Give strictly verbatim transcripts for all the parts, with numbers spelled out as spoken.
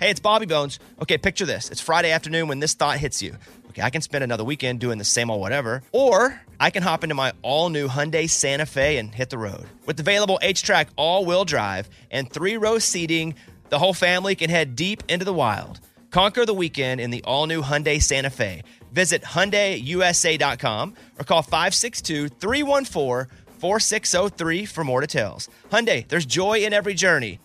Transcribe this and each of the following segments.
Hey, it's Bobby Bones. Okay, picture this. It's Friday afternoon when this thought hits you. Okay, I can spend another weekend doing the same old whatever, or I can hop into my all-new Hyundai Santa Fe and hit the road. With available H-Track all-wheel drive and three-row seating, the whole family can head deep into the wild. Conquer the weekend in the all-new Hyundai Santa Fe. Visit Hyundai U S A dot com or call five six two, three one four, four six zero three for more details. Hyundai, there's joy in every journey.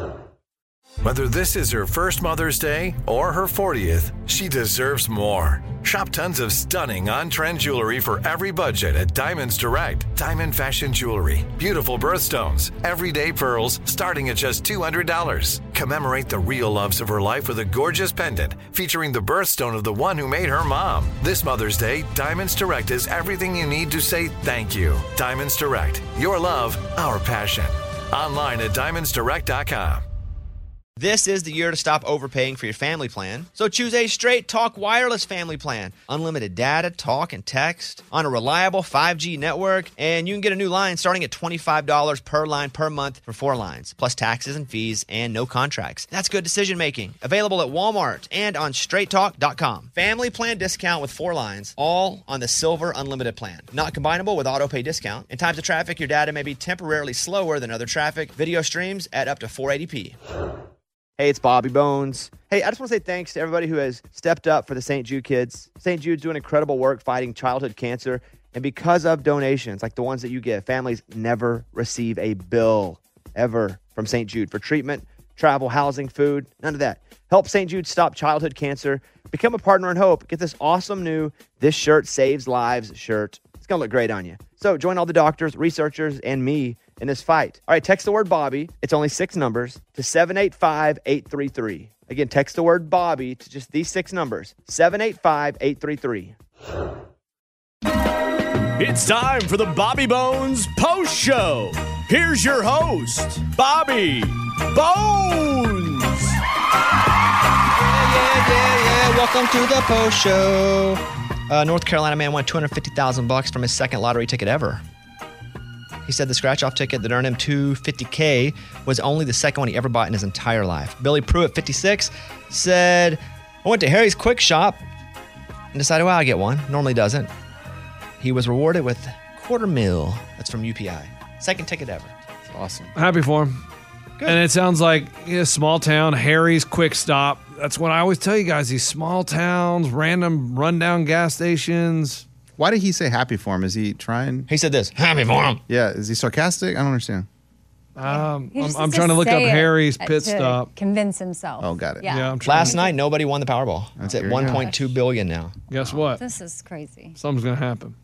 Whether this is her first Mother's Day or her fortieth, she deserves more. Shop tons of stunning on-trend jewelry for every budget at Diamonds Direct. Diamond fashion jewelry, beautiful birthstones, everyday pearls starting at just two hundred dollars. Commemorate the real loves of her life with a gorgeous pendant featuring the birthstone of the one who made her mom. This Mother's Day, Diamonds Direct is everything you need to say thank you. Diamonds Direct, your love, our passion. Online at diamonds direct dot com. This is the year to stop overpaying for your family plan. So choose a Straight Talk Wireless family plan. Unlimited data, talk, and text on a reliable five G network. And you can get a new line starting at twenty-five dollars per line per month for four lines, plus taxes and fees and no contracts. That's good decision making. Available at Walmart and on straight talk dot com. Family plan discount with four lines, all on the Silver Unlimited plan. Not combinable with auto pay discount. In times of traffic, your data may be temporarily slower than other traffic. Video streams at up to four eighty p. Hey, it's Bobby Bones. Hey, I just want to say thanks to everybody who has stepped up for the Saint Jude kids. Saint Jude's doing incredible work fighting childhood cancer. And because of donations like the ones that you give, families never receive a bill ever from Saint Jude for treatment, travel, housing, food, none of that. Help Saint Jude stop childhood cancer. Become a partner in hope. Get this awesome new This Shirt Saves Lives shirt. It's going to look great on you. So join all the doctors, researchers, and me in this fight. All right, text the word Bobby. It's only six numbers to seven eight five, eight three three. Again, text the word Bobby to just these six numbers, seven eight five, eight three three. It's time for the Bobby Bones Post Show. Here's your host, Bobby Bones. Yeah, yeah, yeah. Welcome to the Post Show. Uh, North Carolina man won two hundred fifty thousand bucks from his second lottery ticket ever. He said the scratch-off ticket that earned him two hundred fifty thousand was only the second one he ever bought in his entire life. Billy Pruitt, fifty-six, said, I went to Harry's Quick Shop and decided, well, I'll get one. Normally doesn't. He was rewarded with quarter mil. That's from U P I. Second ticket ever. That's awesome. Happy for him. Good. And it sounds like a small town, Harry's Quick Stop. That's what I always tell you guys, these small towns, random rundown gas stations. Why did he say happy for him? Is he trying? He said this, happy for him. Yeah, is he sarcastic? I don't understand. Um, He I'm, just I'm has trying to look up say it Harry's to pit stop. Convince himself. Oh, got it. Yeah. Yeah, I'm trying. Last night, nobody won the Powerball. It's at here you one go. point two billion now. Guess what? This is crazy. Something's gonna happen.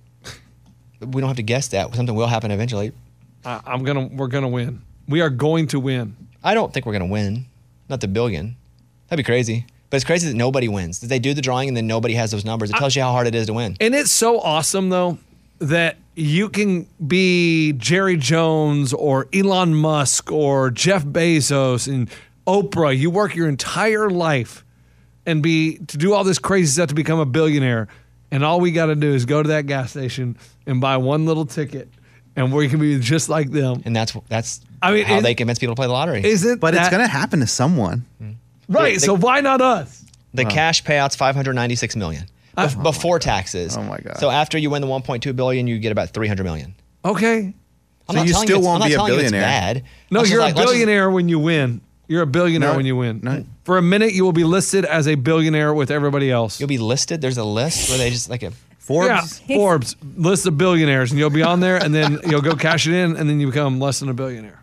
We don't have to guess that. Something will happen eventually. I, I'm gonna. We're gonna win. We are going to win. I don't think we're going to win. Not the billion. That'd be crazy. But it's crazy that nobody wins. That they do the drawing and then nobody has those numbers. It tells you how hard it is to win. And it's so awesome, though, that you can be Jerry Jones or Elon Musk or Jeff Bezos and Oprah. You work your entire life and be to do all this crazy stuff to become a billionaire. And all we got to do is go to that gas station and buy one little ticket, and we can be just like them. And that's that's I mean, how is- they convince people to play the lottery. Isn't But that, it's going to happen to someone. right? the- so why not us? The cash payout's five hundred ninety-six million dollars bef- before taxes. Oh, my God. So after you win the one point two billion dollars, you get about three hundred million dollars. Okay. I'm So not you telling still it's- won't I'm not be a telling you it's billionaire. bad. No, Let's just you're like- a let's just- billionaire when you win. You're a billionaire No, when you win. no. For a minute, you will be listed as a billionaire with everybody else. You'll be listed. There's a list where they just like a Forbes? Yeah, Forbes list of billionaires, and you'll be on there, and then you'll go cash it in, and then you become less than a billionaire.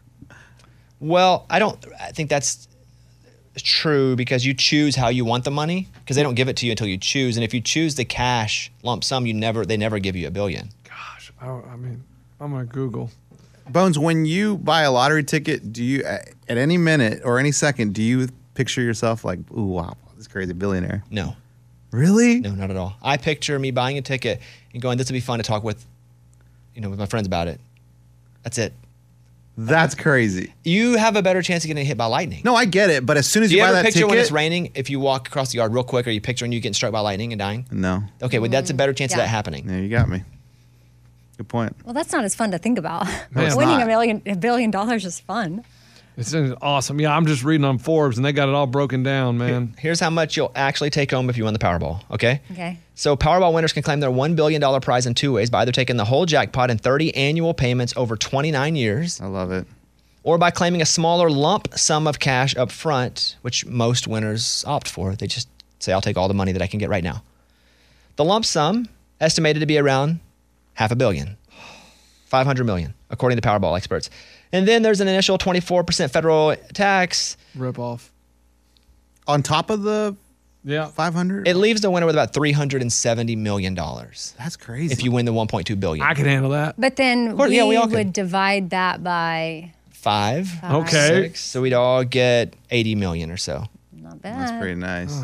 Well, I don't I think that's true because you choose how you want the money because they don't give it to you until you choose. And if you choose the cash lump sum, you never they never give you a billion. Gosh, I, I mean, I'm gonna Google. Bones, when you buy a lottery ticket, do you, at any minute or any second, do you picture yourself like, ooh, wow, this crazy billionaire? No. Really? No, not at all. I picture me buying a ticket and going, this would be fun to talk with, you know, with my friends about it. That's it. That's crazy. You have a better chance of getting hit by lightning. No, I get it, but as soon as Do you, you buy ever that picture ticket, when it's raining, if you walk across the yard real quick, are you picturing you getting struck by lightning and dying? no. Okay, well, that's a better chance of Yeah. that happening. Yeah, you got me. Good point. Well, that's not as fun to think about. No, it's Winning not. a million, a billion dollars is fun. It's awesome. Yeah, I'm just reading on Forbes, and they got it all broken down, man. Here's how much you'll actually take home if you win the Powerball, okay? Okay. So Powerball winners can claim their one billion dollars prize in two ways, by either taking the whole jackpot in thirty annual payments over twenty-nine years, I love it. or by claiming a smaller lump sum of cash up front, which most winners opt for. They just say, I'll take all the money that I can get right now. The lump sum, estimated to be around half a billion, five hundred million, according to Powerball experts. And then there's an initial twenty-four percent federal tax. Rip off. On top of the Yeah. five hundred? It leaves the winner with about three hundred seventy million dollars That's crazy. if you win the one point two billion I dollars. can handle that. But then course, we, yeah, we all would could. divide that by Five, Okay. six, so we'd all get eighty million or so. not bad. That's pretty nice.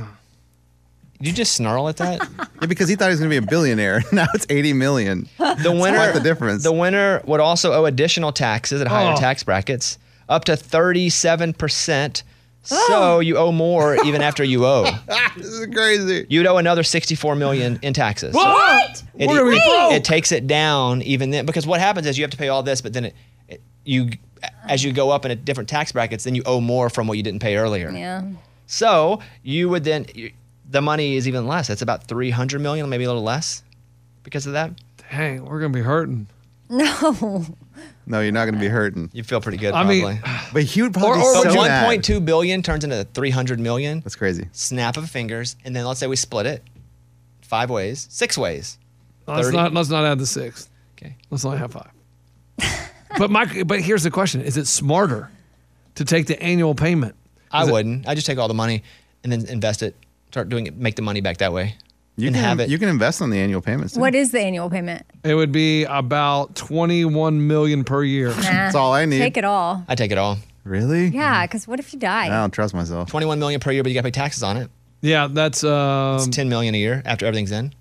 Did you just snarl at that? Yeah, because he thought he was going to be a billionaire. Now it's eighty million. The winner, quite the difference. The winner would also owe additional taxes at higher Oh. tax brackets, up to thirty-seven percent. So you owe more even after you owe. This is crazy. You'd owe another sixty-four million in taxes. So What? it, We're gonna be it, broke. it takes it down even then, because what happens is you have to pay all this, but then it, it you as you go up in a different tax brackets, then you owe more from what you didn't pay earlier. Yeah. So you would then you, the money is even less. It's about three hundred million, maybe a little less, because of that. Dang, we're gonna be hurting. No. No, you're not going to be hurting. You feel pretty good. I Probably. mean, But he would probably Or- be or so But you- one mad. point two billion turns into three hundred million. That's crazy. Snap of fingers, and then let's say we split it five ways, six ways. let's thirty. not let's not add the sixth. Okay. Let's only have five. but my but here's the question: is it smarter to take the annual payment? I Is it- wouldn't. I just take all the money and then invest it. Start doing it. Make the money back that way. You and can have it. You can invest on the annual payments. too. What is the annual payment? It would be about twenty-one million per year. Nah, That's all I need. Take it all. I take it all. Really? Yeah, because what if you die? I don't trust myself. Twenty-one million per year, but you got to pay taxes on it. Yeah, that's um. It's ten million a year after everything's in.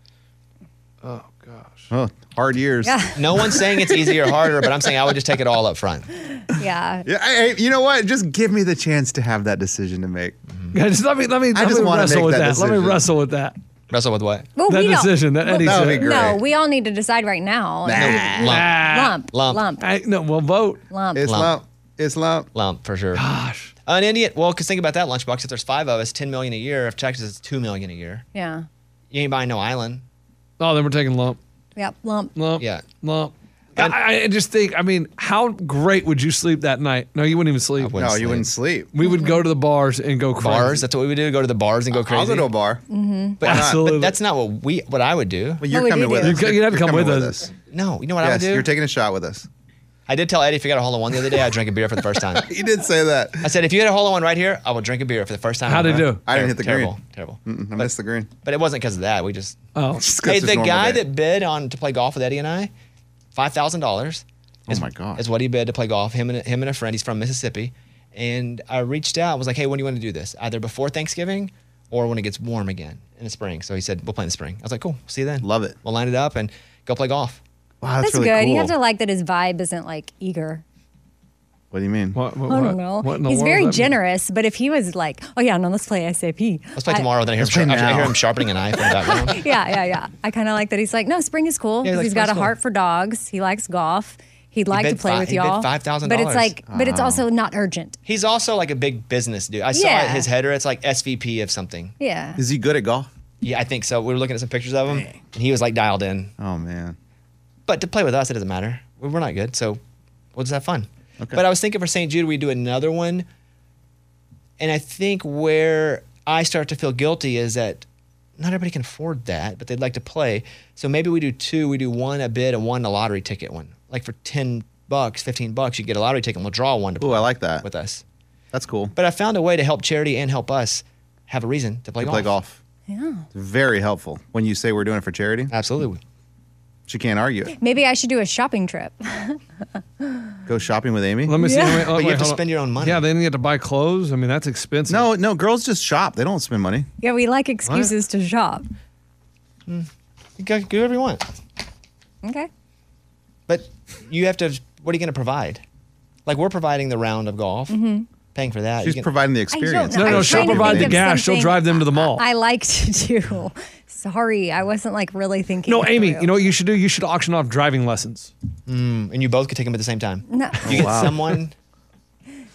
Oh gosh. Oh, hard years. Yeah. No one's saying it's easier or harder, but I'm saying I would just take it all up front. Yeah. Yeah, hey, hey, you know what? Just give me the chance to have that decision to make. Yeah, just let me let me, let just me wanna wrestle make with that that. Let me decision. wrestle with that. Wrestle with what? Well, that we don't- decision that Eddie that would be said. great. No, we all need to decide right now. Nah. Lump. Lump. Lump. Lump. I, no, we'll vote. Lump. It's Lump. lump. It's lump. Lump for sure. Gosh. An idiot. Well, because think about that, Lunchbox. If there's five of us, ten million a year. If Texas is two million a year, Yeah. you ain't buying no island. Oh, then we're taking lump. Yep. Lump. Lump. Yeah. Lump. And- I, I just think, I mean, how great would you sleep that night? No, you wouldn't even sleep. wouldn't No, sleep. you wouldn't sleep. We would go to the bars and go crazy. Bars. That's what we would do. Go to the bars and go crazy. I'll go to a bar. But, Absolutely. but that's not what we. What I would do. But you're would coming you with do? us. You- you'd have to You're come coming with us. No. You know what I would Yes, do? you're taking a shot with us. I did tell Eddie if you got a hole in one the other day, I drank a beer for the first time. He did say that. I said if you had a hole in one right here, I will drink a beer for the first time. How'd ever. he do? I didn't hit the terrible, green. Terrible. Mm-mm, I But- missed the green. But it wasn't because of that. We just. Oh. Just 'cause Hey, it's the normal guy day. that bid on to play golf with Eddie and I, five thousand dollars. Oh my God. Is what he bid to play golf. Him and him and a friend. He's from Mississippi, and I reached out. I was like, "Hey, when do you want to do this? Either before Thanksgiving, or when it gets warm again in the spring." So he said, "We'll play in the spring." I was like, "Cool, see you then." Love it. We'll line it up and go play golf. Wow, That's, that's, really good. cool. You have to like that his vibe isn't like eager. What do you mean? What, what, I what- don't know. what in the He's world very does that mean? generous, but if he was like, oh yeah, no, let's play S A P. Let's play I- tomorrow. Then I hear, him, Let's play sharp- I hear now. him sharpening a knife in the background. Yeah, yeah, yeah. I kind of like that. He's like, no, spring is cool Yeah, he because likes he's got a spring's cool. heart for dogs. He likes golf. He'd like to bid play fi- with he bid y'all. five thousand But it's dollars. like, but it's Wow. also not urgent. He's also like a big business dude. I saw Yeah. his header. It's like S V P of something. Yeah. Is he good at golf? Yeah, I think so. We were looking at some pictures of him, and he was like dialed in. Oh man. But to play with us, it doesn't matter. We're not good, so we'll just have fun. Okay. But I was thinking for Saint Jude, we do another one. And I think where I start to feel guilty is that not everybody can afford that, but they'd like to play. So maybe we do two. We do one a bid and one a lottery ticket one. Like for ten bucks, fifteen bucks, you get a lottery ticket and we'll draw one to Ooh, play I like that. with us. That's cool. But I found a way to help charity and help us have a reason to play To golf. play golf. Yeah. It's very helpful when you say we're doing it for charity. Absolutely. She can't argue it. Maybe I should do a shopping trip. Go shopping with Amy. Let me see. Yeah. Wait, But you wait, have to hold on. spend your own money. Yeah, then you have to buy clothes. I mean, that's expensive. No, no, girls just shop. They don't spend money. Yeah, we like excuses to shop. You go, do whatever you want. Okay. But you have to, what are you going to provide? Like we're providing the round of golf, paying for that. She's You can- providing the I experience. don't No, know. no, I'm she'll trying to provide think the of gas. She'll something drive them to the mall. I like to do. Sorry, I wasn't like really thinking. No, it Amy, through. you know what you should do? You should auction off driving lessons. and you both could take them at the same time. No. You get wow. someone,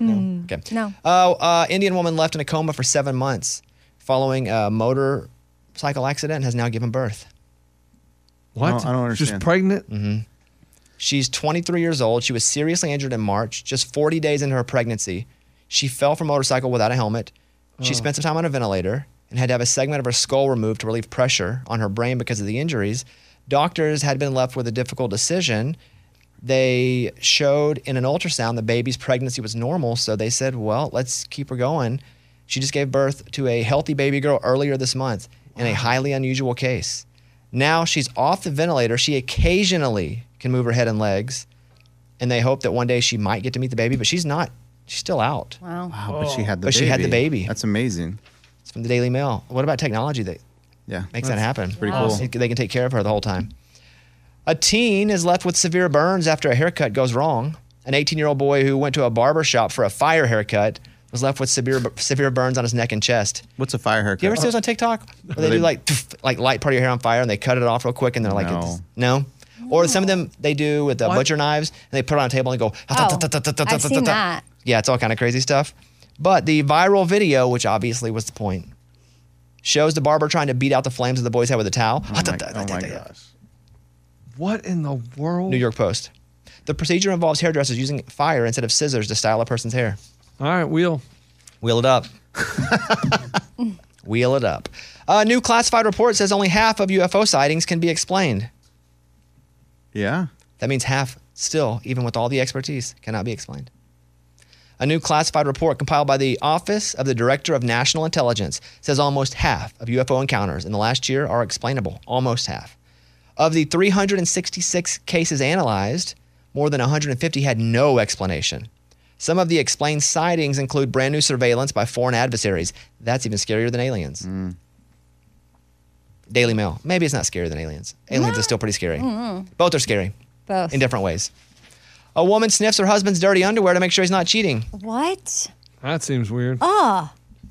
Mm, Okay. No. Uh, uh, Indian woman left in a coma for seven months following a motorcycle accident and has now given birth. What? I don't- I don't She's understand. pregnant? Mm-hmm. She's twenty-three years old. She was seriously injured in March, just forty days into her pregnancy. She fell from a motorcycle without a helmet. She Oh. spent some time on a ventilator and had to have a segment of her skull removed to relieve pressure on her brain because of the injuries. Doctors had been left with a difficult decision. They showed in an ultrasound the baby's pregnancy was normal, so they said, well, let's keep her going. She just gave birth to a healthy baby girl earlier this month in a highly unusual case. Now she's off the ventilator. She occasionally can move her head and legs, and they hope that one day she might get to meet the baby, but she's not. She's still out. Wow. Wow, but she had the But baby. she had the baby. That's amazing. It's from the Daily Mail. What about technology that Yeah. makes that That's happen? pretty cool. They they can take care of her the whole time. A teen is left with severe burns after a haircut goes wrong. An eighteen-year-old boy who went to a barber shop for a fire haircut was left with severe severe burns on his neck and chest. What's a fire haircut? Do you ever see those on TikTok? Where they They- do like like light part of your hair on fire and they cut it off real quick and they're like, No. it's, no. Or some of them they do with the What? butcher knives and they put it on a table and go. Oh, I've seen that. Yeah, it's all kind of crazy stuff. But the viral video, which obviously was the point, shows the barber trying to beat out the flames of the boy's head with a towel. Oh my, oh my gosh. What in the world? New York Post. The procedure involves hairdressers using fire instead of scissors to style a person's hair. All right, wheel. Wheel it up. Wheel it up. A new classified report says only half of U F O sightings can be explained. Yeah. That means half still, even with all the expertise, cannot be explained. A new classified report compiled by the Office of the Director of National Intelligence says almost half of U F O encounters in the last year are explainable. Almost half. Of the three hundred sixty-six cases analyzed, more than one hundred fifty had no explanation. Some of the explained sightings include brand new surveillance by foreign adversaries. That's even scarier than aliens. Daily Mail. Maybe it's not scarier than aliens. Aliens are still pretty scary. Both are scary Both. in different ways. A woman sniffs her husband's dirty underwear to make sure he's not cheating. What? That seems weird. Oh,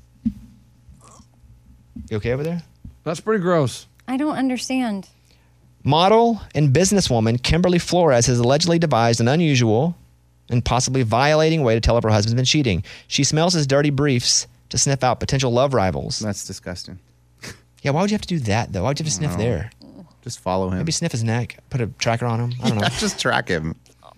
You okay over there? That's pretty gross. I don't understand. Model and businesswoman Kimberly Flores has allegedly devised an unusual and possibly violating way to tell if her husband's been cheating. She smells his dirty briefs to sniff out potential love rivals. That's disgusting. Yeah, why would you have to do that, though? Why would you have to sniff there? Just follow him. Maybe sniff his neck, put a tracker on him. I don't know. Just track him.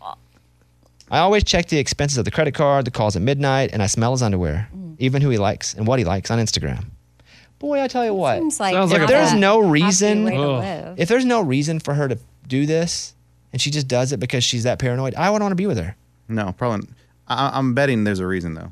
I always check the expenses of the credit card, the calls at midnight, and I smell his underwear, even who he likes and what he likes on Instagram. Boy, I tell you what. Seems like Sounds like not a- There's a no happy reason- way to Ugh. live. If there's no reason for her to do this, and she just does it because she's that paranoid, I wouldn't want to be with her. No, probably. I, I'm betting there's a reason though.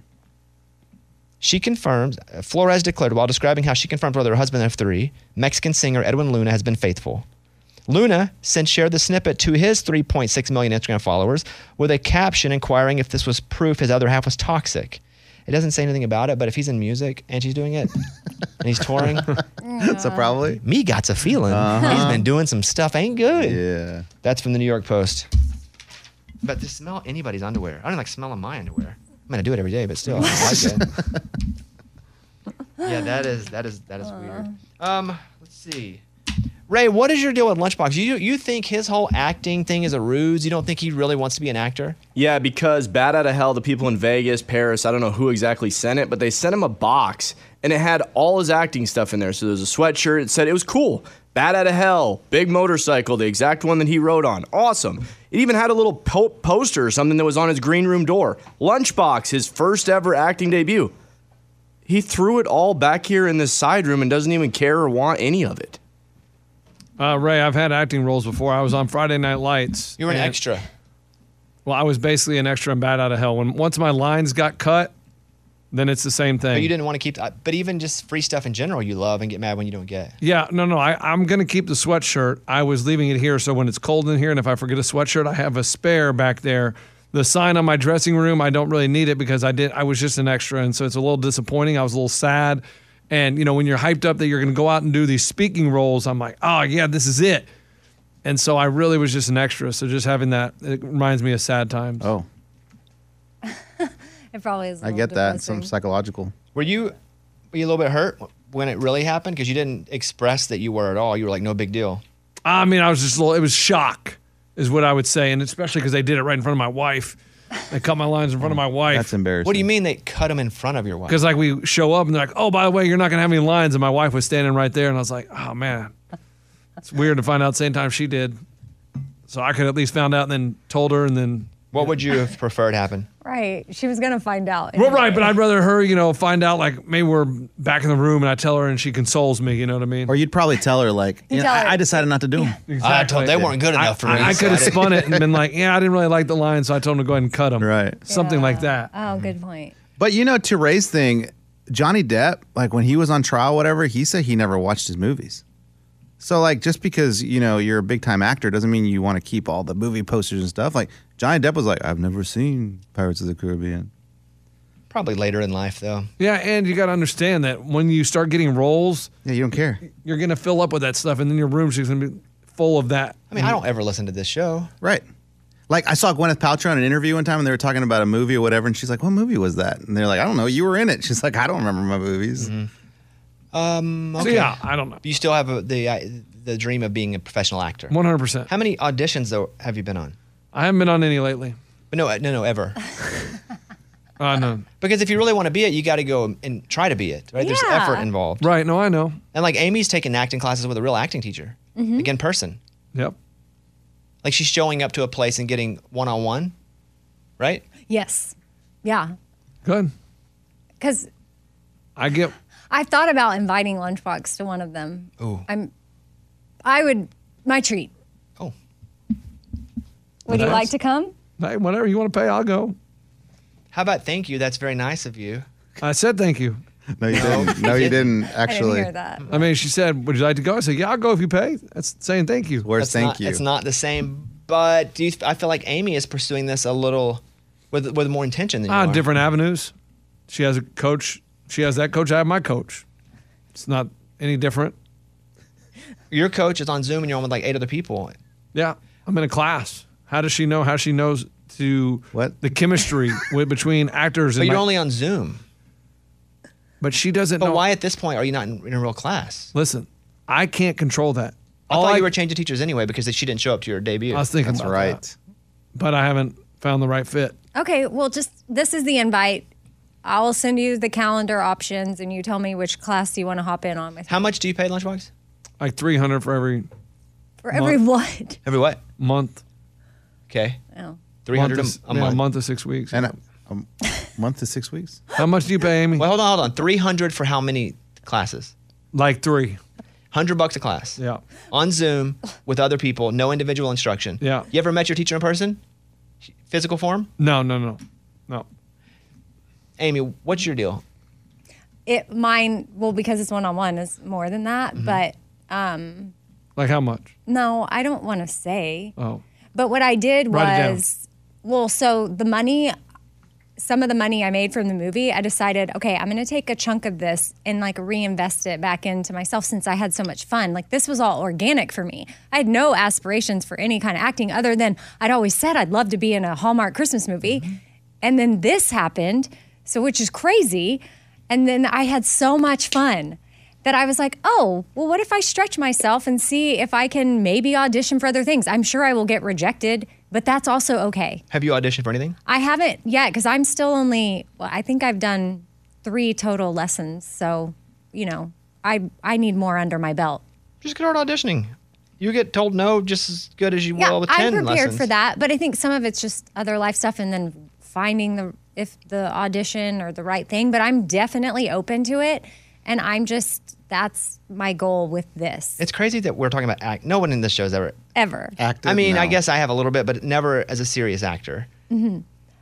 She confirms, uh, Flores declared while describing how she confirmed whether her husband of three, Mexican singer Edwin Luna, has been faithful. Luna since shared the snippet to his three point six million Instagram followers with a caption inquiring if this was proof his other half was toxic. It doesn't say anything about it, but if he's in music and she's doing it and he's touring, So probably. me got's a feeling. He's been doing some stuff ain't good. Yeah. That's from the New York Post. But to smell anybody's underwear, I don't like smelling my underwear. I'm gonna do it every day, but still, I don't like it. Yeah, that is that is that is weird. Um, let's see. Ray, what is your deal with Lunchbox? You you think his whole acting thing is a ruse? You don't think he really wants to be an actor? Yeah, because Bad Out of Hell, the people in Vegas, Paris, I don't know who exactly sent it, but they sent him a box and it had all his acting stuff in there. So there was a sweatshirt. It said it was cool. Bad Out of Hell, big motorcycle, the exact one that he rode on. Awesome. It even had a little po- poster or something that was on his green room door. Lunchbox, his first ever acting debut. He threw it all back here in this side room and doesn't even care or want any of it. Uh, Ray, I've had acting roles before. I was on Friday Night Lights. You were an and- extra. Well, I was basically an extra in Bad Out of Hell. When once my lines got cut, then it's the same thing. But you didn't want to keep. uh, But even just free stuff in general, you love and get mad when you don't get. Yeah, no, no. I, I'm going to keep the sweatshirt. I was leaving it here, so when it's cold in here and if I forget a sweatshirt, I have a spare back there. The sign on my dressing room, I don't really need it because I did. I was just an extra, and so it's a little disappointing. I was a little sad. And, you know, when you're hyped up that you're going to go out and do these speaking roles, I'm like, oh, yeah, this is it. And so I really was just an extra. So just having that, it reminds me of sad times. Oh, It probably is. a I little get that. Some depressing. psychological. Were you were you a little bit hurt when it really happened? Because you didn't express that you were at all. You were like, no big deal. I mean, I was just a little, it was shock, is what I would say. And especially because they did it right in front of my wife. They cut my lines in front of my wife. That's embarrassing. What do you mean they cut them in front of your wife? Because like we show up and they're like, oh, by the way, you're not gonna have any lines, and my wife was standing right there, and I was like, oh man, it's weird to find out same time she did. So I could at least found out and then told her, and then. What would you have preferred happen? Right. She was going to find out. Well, anyway. right, but I'd rather her, you know, find out like maybe we're back in the room and I tell her and she consoles me. You know what I mean? Or you'd probably tell her like, you know, tell her- I, I decided not to do them. I told they weren't good enough for me. I, I so could have didn't- spun it and been like, yeah, I didn't really like the line, so I told him to go ahead and cut them. Right. Something Yeah. like that. Oh, good point. But you know, to Ray's thing, Johnny Depp, like when he was on trial, whatever, he said he never watched his movies. So like, just because you know you're a big time actor doesn't mean you want to keep all the movie posters and stuff. Like Johnny Depp was like, I've never seen Pirates of the Caribbean. Probably later in life, though. Yeah, and you got to understand that when you start getting roles, Yeah, you don't care. you're going to fill up with that stuff, and then your room's just going to be full of that. I mean, I don't ever listen to this show. Right. Like I saw Gwyneth Paltrow in an interview one time, and they were talking about a movie or whatever, and she's like, "What movie was that?" And they're like, "I don't know. You were in it." She's like, "I don't remember my movies." Um, So okay. yeah, I don't know. You still have a, the uh, the dream of being a professional actor. one hundred percent. How many auditions though have you been on? I haven't been on any lately. But no, no, no, ever. Uh, no. Because if you really want to be it, you got to go and try to be it. Right? There's Yeah. effort involved. Right, no, I know. And like Amy's taking acting classes with a real acting teacher, like in person. Yep. Like she's showing up to a place and getting one on one, right? Yes. Yeah. Good. Because I get, I've thought about inviting Lunchbox to one of them. Ooh. I'm, I would, my treat. Oh, Would you Nice. like to come? hey, whatever you want to pay, I'll go. how about thank you? That's very nice of you. I said thank you. No, you didn't. No, you didn't. I didn't Actually, hear that. I mean, she said, would you like to go? I said, yeah, I'll go if you pay. That's saying thank you. where's That's thank not, you? It's not the same. But do you? I feel like Amy is pursuing this a little with with more intention than you Ah, are. different avenues. She has a coach. She has that coach. I have my coach. It's not any different. Your coach is on Zoom and you're on with like eight other people. Yeah, I'm in a class. How does she know how she knows to What? the chemistry with, between actors? But and you're my- only on Zoom. But she doesn't But know. why at this point are you not in, in a real class? Listen, I can't control that. I All thought I, you were changing teachers anyway because she didn't show up to your debut. I was thinking That's about right. that, but I haven't found the right fit. Okay, well, just this is the invite. I will send you the calendar options, and you tell me which class you want to hop in on. With How much do you pay Lunchbox? Like three hundred for every for every what? Every what? month. Okay, Oh. three hundred month a, to, a yeah, month. a month to six weeks. And a, a month to six weeks. How much do you pay, Amy? Well, hold on, hold on. Three hundred for how many classes? Like three. Hundred bucks a class. Yeah. On Zoom with other people, no individual instruction. Yeah. You ever met your teacher in person? Physical form? No, no, no, no. Amy, what's your deal? It mine well because it's one on one is more than that, Mm-hmm. but um, Like how much? no, I don't want to say. Oh, But what I did Write it down. was, well, so the money, some of the money I made from the movie, I decided, okay, I'm going to take a chunk of this and like reinvest it back into myself since I had so much fun. Like this was all organic for me. I had no aspirations for any kind of acting other than I'd always said I'd love to be in a Hallmark Christmas movie. Mm-hmm. And then this happened, so which is crazy. And then I had so much fun that I was like, oh, well, what if I stretch myself and see if I can maybe audition for other things? I'm sure I will get rejected, but that's also okay. Have you auditioned for anything? I haven't yet because I'm still only, well, I think I've done three total lessons. So, you know, I, I need more under my belt. Just start auditioning. You get told no just as good as you Yeah, will with I'm ten prepared lessons. for that, but I think some of it's just other life stuff and then finding the if the audition or the right thing. But I'm definitely open to it, and I'm just that's my goal with this. It's crazy that we're talking about act. No one in this show has ever. ever. Active. I mean, I No. guess I have a little bit, but never as a serious actor. Mm-hmm.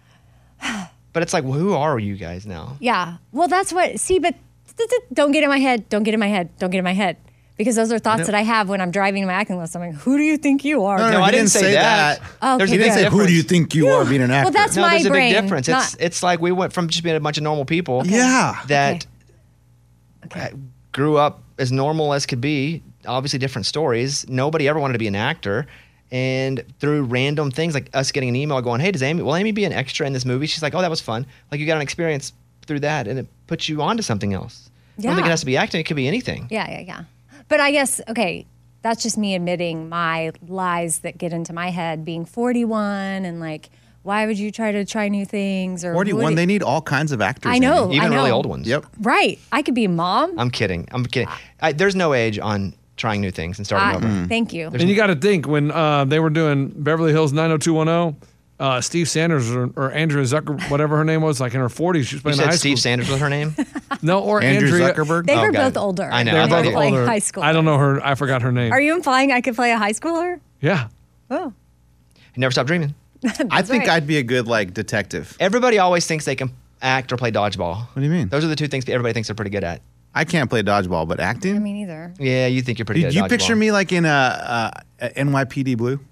But it's like, well, who are you guys now? Yeah. Well, that's what. See, but don't get in my head. Don't get in my head. Don't get in my head. Because those are thoughts that I have when I'm driving my acting lesson. I'm like, who do you think you are? No, No, he I didn't say that. Oh, There's okay, a He big didn't say, difference. "Who do you think you are being an actor?" Well, that's No, my there's a brain. big difference. It's not- it's like we went from just being a bunch of normal people. Yeah. That Okay. uh, grew up as normal as could be. Obviously, different stories. Nobody ever wanted to be an actor. And through random things like us getting an email going, hey, does Amy, will Amy be an extra in this movie? She's like, oh, that was fun. Like you got an experience through that and it puts you onto something else. I don't think it Yeah. has to be acting. It could be anything. Yeah, yeah, yeah. But I guess, okay, that's just me admitting my lies that get into my head being forty-one and like why would you try to try new things? Or forty-one, would- they need all kinds of actors. I know. Amy. Even I know. really old ones. Yep. Right. I could be a mom. I'm kidding. I'm kidding. I, there's no age on trying new things and starting I- over. Thank you. And you got to think when uh, they were doing Beverly Hills nine oh two one oh, uh, Steve Sanders or, or Andrea Zucker, whatever her name was, like in her forties, she was You playing said high Steve school. Sanders was her name? No, or Andrew Andrea. Zuckerberg. They Oh, were got both it. older. I know. They I were thought both you- playing older. high school. I don't know her. I forgot her name. Are you implying I could play a high schooler? Yeah. Oh. You never stop dreaming. I think right. I'd be a good like detective. Everybody always thinks they can act or play dodgeball. What do you mean? Those are the two things everybody thinks they're pretty good at. I can't play dodgeball, but acting. I mean, either. Yeah, you think you're pretty you good you at dodgeball. picture me like in a, a, a N Y P D Blue?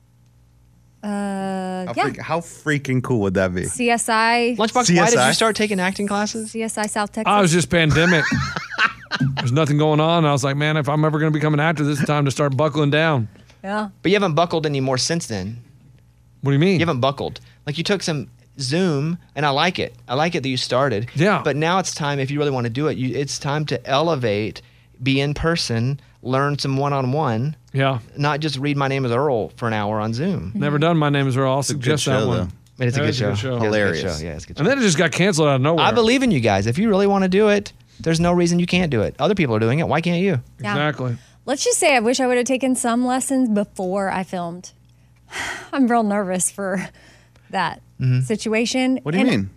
Uh, How, yeah. freak, how freaking cool would that be? C S I. Lunchbox, why C S did I? you start taking acting classes? C S I South Texas. I was just pandemic. There's nothing going on. I was like, man, if I'm ever going to become an actor, this is time to start buckling down. yeah. But you haven't buckled any more since then. What do you mean? You haven't buckled. Like you took some Zoom, and I like it. I like it that you started. Yeah. But now it's time, if you really want to do it, you, it's time to elevate, be in person, learn some one-on-one, Yeah. not just read My Name is Earl for an hour on Zoom. Never done My Name is Earl. I'll a suggest good that show, one. though. But it's a That good is a show. good show. Yeah, it's a good Hilarious. show. Yeah, it's a good show. And then it just got canceled out of nowhere. I believe in you guys. If you really want to do it, there's no reason you can't do it. Other people are doing it. Why can't you? Yeah. Exactly. Let's just say I wish I would have taken some lessons before I filmed. I'm real nervous for that situation. What do you And, mean?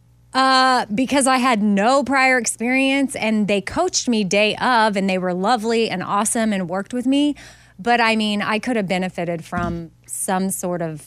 Uh, because I had no prior experience and they coached me day of and they were lovely and awesome and worked with me. But I mean, I could have benefited from some sort of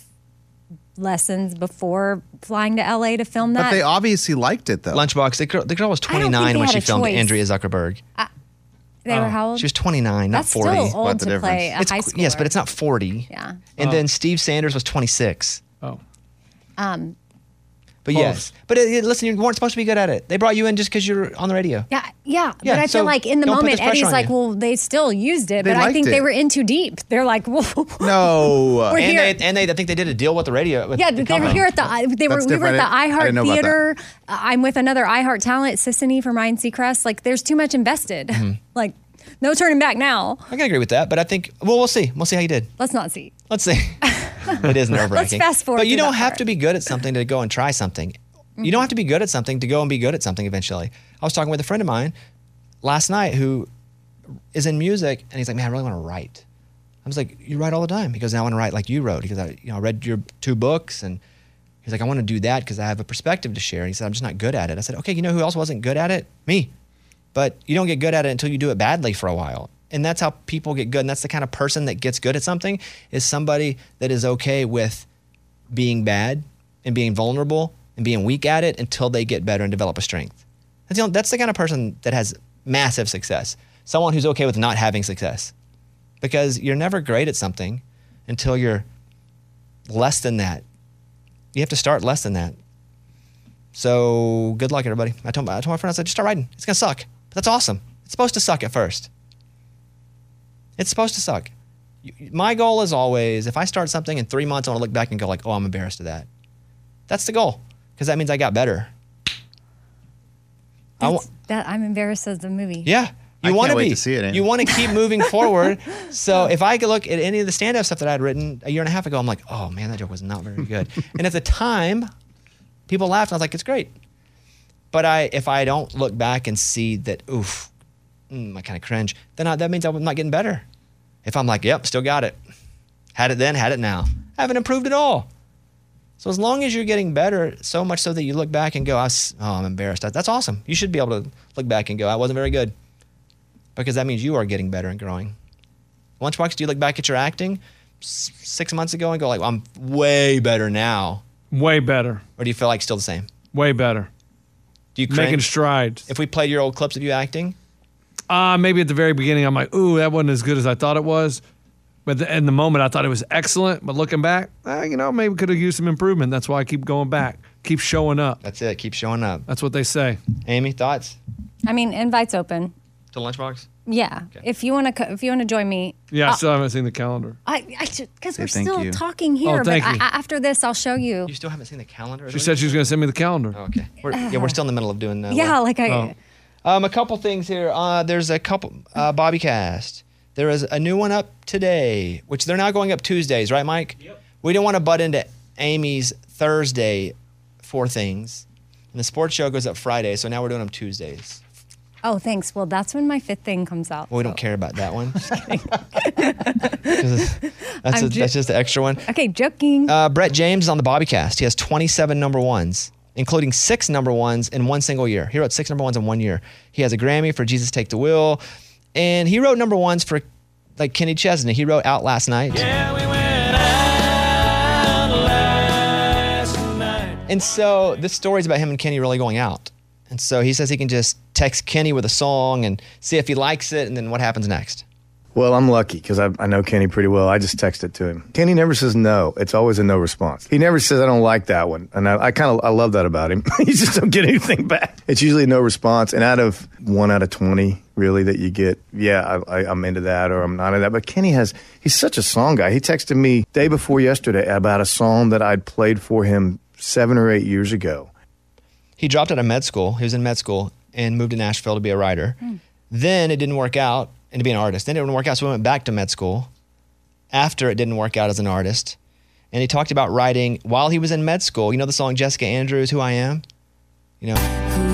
lessons before flying to L A to film But that. they obviously liked it though. Lunchbox, the girl, the girl was I don't think twenty-nine they when had she a filmed choice. Andrea Zuckerberg. They were how old? She was twenty-nine, not That's forty. still old What's the to play a difference? It's high qu- schooler. yes, but it's not forty. Yeah. And then Steve Sanders was twenty-six. Oh. Um, But Close. yes. But uh, listen, you weren't supposed to be good at it. They brought you in just because you're on the radio. Yeah, yeah, Yeah, but I so feel like in the don't put moment, this pressure Eddie's on like, you. "Well, they still used it," They but I liked think it. they were in too deep. They're like, "Whoa, No. We're And here. they, and they, I think they did a deal with the radio. With yeah." the They were company. here at the. They were. That's We were at different. the I didn't- I iHeart didn't know about Theater. Uh, I'm with another iHeart talent, Sissany from Ryan Seacrest. Like, there's too much invested. Mm-hmm. Like, no turning back now. I can agree with that, but I think, well, we'll see. We'll see how you did. Let's not see. Let's see. It is nerve wracking. fast forward But you through don't that have part. to be good at something to go and try something. You don't have to be good at something to go and be good at something eventually. I was talking with a friend of mine last night who is in music, and he's like, "Man, I really want to write." I was like, "You write all the time." He goes, "I want to write like you wrote." He goes, "I, you know, I read your two books," and he's like, "I want to do that because I have a perspective to share." And he said, "I'm just not good at it." I said, "Okay, you know who else wasn't good at it? Me." But you don't get good at it until you do it badly for a while. And that's how people get good. And that's the kind of person that gets good at something is somebody that is okay with being bad and being vulnerable and being weak at it until they get better and develop a strength. That's the, only- that's the kind of person that has massive success. Someone who's okay with not having success. Because you're never great at something until you're less than that. You have to start less than that. So good luck, everybody. I told, my- I told my friend, I said, just start writing. It's going to suck. But that's awesome. It's supposed to suck at first. It's supposed to suck. You- My goal is always, if I start something in three months, I want to look back and go like, oh, I'm embarrassed of that. That's the goal. Because that means I got better. I wa- That's, that I'm embarrassed of the movie. yeah. I You can't want to wait be. to see it, Amy. You want to keep moving forward. So if I could look at any of the stand-up stuff that I had written a year and a half ago, I'm like, oh man, that joke was not very good. And at the time, people laughed. And I was like, it's great. But I, if I don't look back and see that, oof, mm, I kind of cringe, then I, that means I'm not getting better. If I'm like, yep, still got it. Had it then, had it now. I haven't improved at all. So as long as you're getting better, so much so that you look back and go, I s- oh, I'm embarrassed. That- That's awesome. You should be able to look back and go, I wasn't very good. Because that means you are getting better and growing. Lunchbox, do you look back at your acting s- six months ago and go like, well, I'm way better now? Way better. Or do you feel like still the same? Way better. Do you Making cringe strides. if we played your old clips of you acting? Uh, maybe at the very beginning, I'm like, ooh, that wasn't as good as I thought it was. But the, in the moment, I thought it was excellent. But looking back, eh, you know, maybe could have used some improvement. That's why I keep going back, keep showing up. That's it. Keep showing up. That's what they say. Amy, thoughts I mean, invites open. to Lunchbox? Yeah. If you want to, if you want to join me, Yeah, I uh, still haven't seen the calendar. I, I because we're thank still you. talking here. Oh, thank but you. I, I- after this, I'll show you. You still haven't seen the calendar? She said she was going to send me the calendar. Oh, okay. We're, yeah, we're still in the middle of doing that. Yeah, like I. Oh. Um, a couple things here. Uh, there's a couple. Uh, Bobby Cast. There is a new one up today, which they're now going up Tuesdays, right, Mike? Yep. We didn't want to butt into Amy's Thursday four things, and the sports show goes up Friday. So now we're doing them Tuesdays. Oh, thanks. Well, that's when my fifth thing comes out. Well, we so. don't care about that one. Just kidding. that's, a, ju- that's just the extra one. Okay, joking. Uh, Brett James is on the Bobbycast. He has twenty-seven number ones, including six number ones in one single year. He wrote six number ones in one year. He has a Grammy for Jesus Take the Wheel, and he wrote number ones for like Kenny Chesney. He wrote Out Last Night. Yeah, we went out last night. And so this story is about him and Kenny really going out. And so he says he can just text Kenny with a song and see if he likes it, and then what happens next. Well, I'm lucky because I, I know Kenny pretty well. I just text it to him. Kenny never says no. It's always a no response. He never says, I don't like that one. And I, I kind of I love that about him. You just don't get anything back. It's usually a no response. And out of one out of twenty, really, that you get, yeah, I, I, I'm into that or I'm not into that. But Kenny has, he's such a song guy. He texted me day before yesterday about a song that I'd played for him seven or eight years ago. He dropped out of med school. He was in med school and moved to Nashville to be a writer. Mm. Then it didn't work out, and to be an artist. Then it didn't work out, so he went back to med school after it didn't work out as an artist. And he talked about writing while he was in med school. You know the song Jessica Andrews, Who I Am? You know?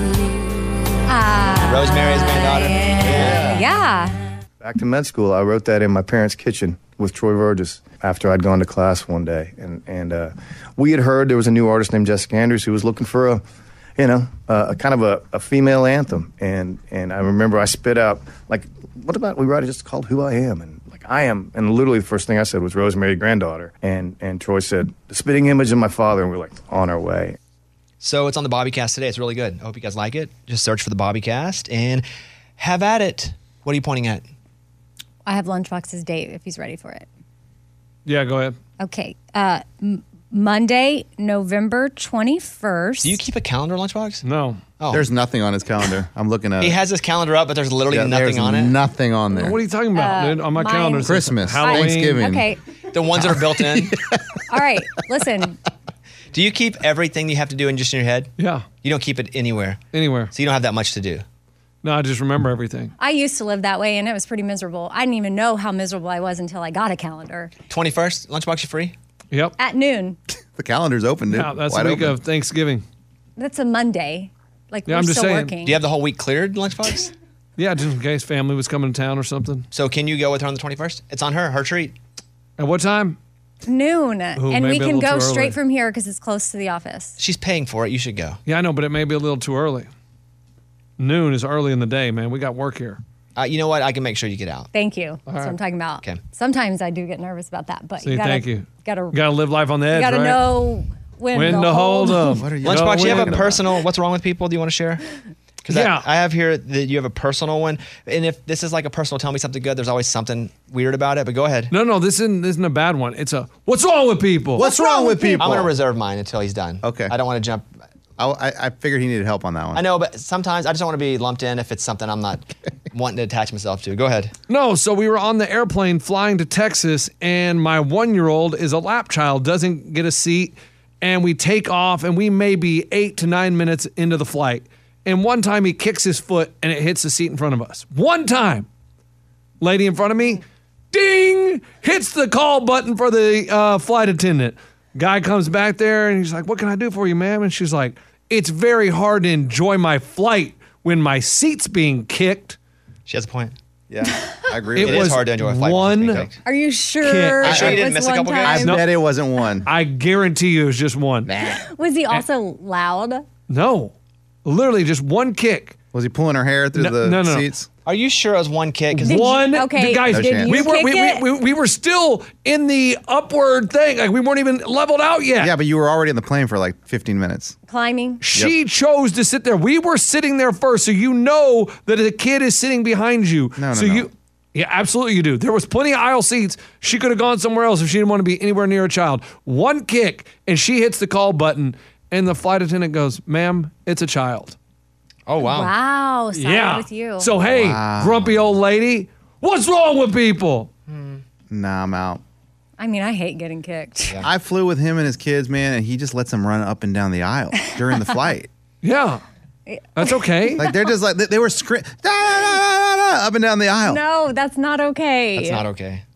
Uh, Rosemary's Granddaughter? Yeah. yeah. Back to med school, I wrote that in my parents' kitchen with Troy Verges after I'd gone to class one day. And, and uh, we had heard there was a new artist named Jessica Andrews who was looking for a you know, uh, a kind of a, a female anthem. And and I remember I spit out, like, what about we write it just called Who I Am? And like, I am. And literally the first thing I said was Rosemary Granddaughter. And and Troy said, the spitting image of my father. And we're like, on our way. So it's on the Bobbycast today. It's really good. I hope you guys like it. Just search for the Bobbycast and have at it. What are you pointing at? I have Lunchbox's date if he's ready for it. Yeah, go ahead. Okay. Uh, m- Monday, November twenty-first. Do you keep a calendar, Lunchbox? No. Oh. There's nothing on his calendar. I'm looking at He it. has his calendar up, but there's literally Yeah, nothing there's on it. Nothing on there. What are you talking about, Uh, dude? On my mine- calendar, it says Christmas, Halloween. Thanksgiving. Okay. The ones that are built in. All right. Listen. Do you keep everything you have to do in just in your head? Yeah, You don't keep it anywhere. anywhere. So you don't have that much to do. No, I just remember everything. I used to live that way, and it was pretty miserable. I didn't even know how miserable I was until I got a calendar. twenty-first, Lunchbox, you free? Yep. At noon. The calendar's open, dude. Yeah, that's Wide the week open. of Thanksgiving. That's a Monday. Like, Yeah, we're I'm just still saying. working. Do you have the whole week cleared, Lunchbox? Yeah, just in case family was coming to town or something. So can you go with her on the twenty-first? It's on her, her treat. At what time? Noon. and we maybe a can little go too straight early. from here because it's close to the office. She's paying for it. You should go. Yeah, I know, but it may be a little too early. Noon is early in the day, man. We got work here. Uh, you know what? I can make sure you get out. Thank you. That's what right. I'm talking about. Okay. Sometimes I do get nervous about that, but See, you gotta, thank you. Gotta, Got to live life on the edge, you gotta right? know when, when to to hold them. What are you- Lunchbox, do you have a when- personal, what's wrong with people? Do you want to share? Because Yeah. I, I have here that you have a personal one. And if this is like a personal tell me something good, there's always something weird about it. But go ahead. No, no, this isn't, this isn't a bad one. It's a, what's wrong with people? What's wrong with people? I'm going to reserve mine until he's done. Okay. I don't want to jump. I, I, I figured he needed help on that one. I know, but sometimes I just don't want to be lumped in if it's something I'm not wanting to attach myself to. Go ahead. No, so we were on the airplane flying to Texas, and my one-year-old is a lap child, doesn't get a seat, and we take off, and we may be eight to nine minutes into the flight. And one time he kicks his foot, and it hits the seat in front of us. One time. Lady in front of me, ding, hits the call button for the uh, flight attendant. Guy comes back there, and he's like, what can I do for you, ma'am? And she's like, it's very hard to enjoy my flight when my seat's being kicked. She has a point. Yeah, I agree It with It you. is was hard to enjoy a flight. one- when it's being kicked. Are you sure? Kid. Are you sure you it didn't was miss a one couple time? guys? I No. bet it wasn't one. I guarantee you it was just one. Was he also loud? No, literally just one kick. Was he pulling her hair through No, the no, no. seats? Are you sure it was one kick? 'Cause Did you- One, okay, the guys, No chance. we you were kick we, it? we, we, we were still in the upward thing, like we weren't even leveled out yet. Yeah, but you were already on the plane for like fifteen minutes. Climbing? She chose to sit there. We were sitting there first, so you know that a kid is sitting behind you. No, no, so no. you, yeah, absolutely you do. There was plenty of aisle seats. She could have gone somewhere else if she didn't want to be anywhere near a child. One kick, and she hits the call button, and the flight attendant goes, "Ma'am, it's a child." Oh, wow. Wow. Side yeah. with you. So hey, grumpy old lady, what's wrong with people? Nah, I'm out. I mean, I hate getting kicked. I flew with him and his kids, man, and he just lets them run up and down the aisle during the flight. Yeah, that's okay. Like they're just like they, they were screaming up and down the aisle. No, that's not okay. That's not okay.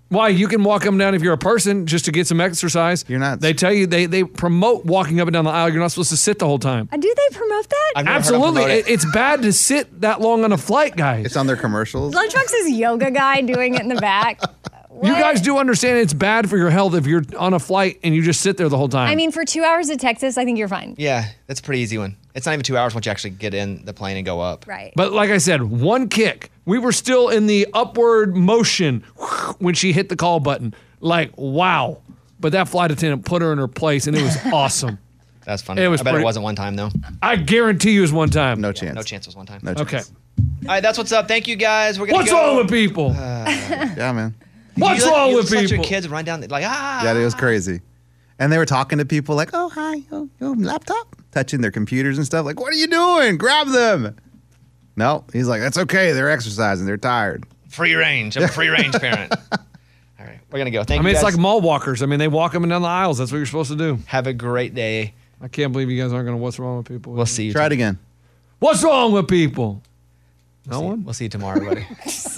Why? You can walk up and down if you're a person just to get some exercise. You're not. They tell you, they they promote walking up and down the aisle. You're not supposed to sit the whole time. Uh, Do they promote that? I've never heard them Absolutely. promote it. It- It's bad to sit that long on a flight, guys. It's on their commercials. Lunchbox's yoga guy doing it in the back. You What? guys do understand it's bad for your health if you're on a flight and you just sit there the whole time. I mean, for two hours to Texas, I think you're fine. Yeah, that's a pretty easy one. It's not even two hours once you actually get in the plane and go up. Right. But like I said, one kick. We were still in the upward motion when she hit the call button. Like, wow. But that flight attendant put her in her place, and it was awesome. That's funny. It was I bet pretty- it wasn't one time, though. I guarantee you it was one time. No chance. No chance it was one time. No chance. Okay. All right, that's what's up. Thank you, guys. We're gonna What's go. wrong with people? Yeah, man. What's You let- wrong you with just let people? your kids run down, the, like, ah. Yeah, it was crazy. And they were talking to people like, oh, hi, oh, oh, laptop, touching their computers and stuff. Like, what are you doing? Grab them. No, he's like, that's okay. They're exercising. They're tired. Free range. I'm a free range parent. All right, we're going to go. Thank I mean, you it's guys. like mall walkers. I mean, they walk up and down the aisles. That's what you're supposed to do. Have a great day. I can't believe you guys aren't going to what's wrong with people. We'll see you. Try it again. What's wrong with people? We'll No see, one? We'll see you tomorrow, everybody.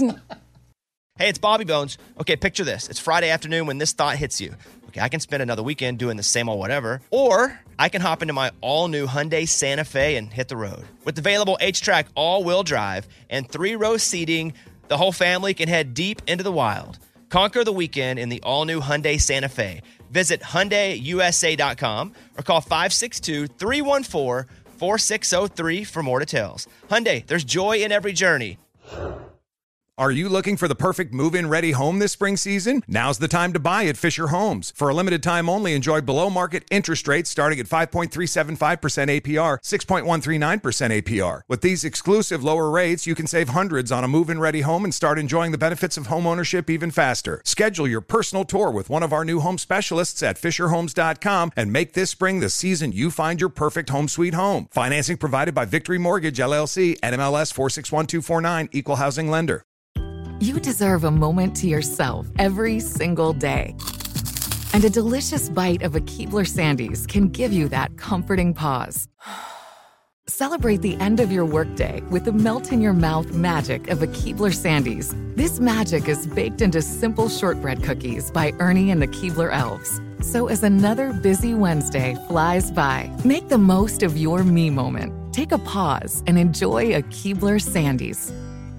Hey, it's Bobby Bones. Okay, picture this. It's Friday afternoon when this thought hits you. Okay, I can spend another weekend doing the same old whatever, or I can hop into my all-new Hyundai Santa Fe and hit the road. With available H-Track all-wheel drive and three-row seating, the whole family can head deep into the wild. Conquer the weekend in the all-new Hyundai Santa Fe. Visit Hyundai U S A dot com or call five six two, three one four, four six zero three for more details. Hyundai, there's joy in every journey. Are you looking for the perfect move-in ready home this spring season? Now's the time to buy at Fisher Homes. For a limited time only, enjoy below-market interest rates starting at five point three seven five percent A P R, six point one three nine percent A P R. With these exclusive lower rates, you can save hundreds on a move-in ready home and start enjoying the benefits of home ownership even faster. Schedule your personal tour with one of our new home specialists at fisher homes dot com and make this spring the season you find your perfect home sweet home. Financing provided by Victory Mortgage, L L C, N M L S four six one two four nine, Equal Housing Lender. You deserve a moment to yourself every single day. And a delicious bite of a Keebler Sandies can give you that comforting pause. Celebrate the end of your workday with the melt-in-your-mouth magic of a Keebler Sandies. This magic is baked into simple shortbread cookies by Ernie and the Keebler Elves. So as another busy Wednesday flies by, make the most of your me moment. Take a pause and enjoy a Keebler Sandies.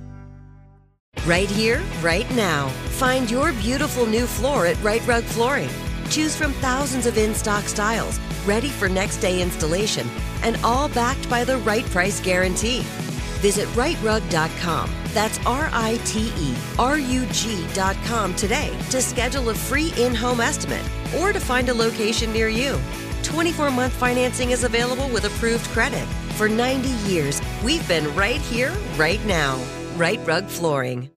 Right here, right now. Find your beautiful new floor at Right Rug Flooring. Choose from thousands of in-stock styles, ready for next day installation, and all backed by the right price guarantee. Visit right rug dot com. That's R I T E R U G dot com today to schedule a free in-home estimate or to find a location near you. twenty-four month financing is available with approved credit. For ninety years, we've been right here, right now. Right Rug Flooring.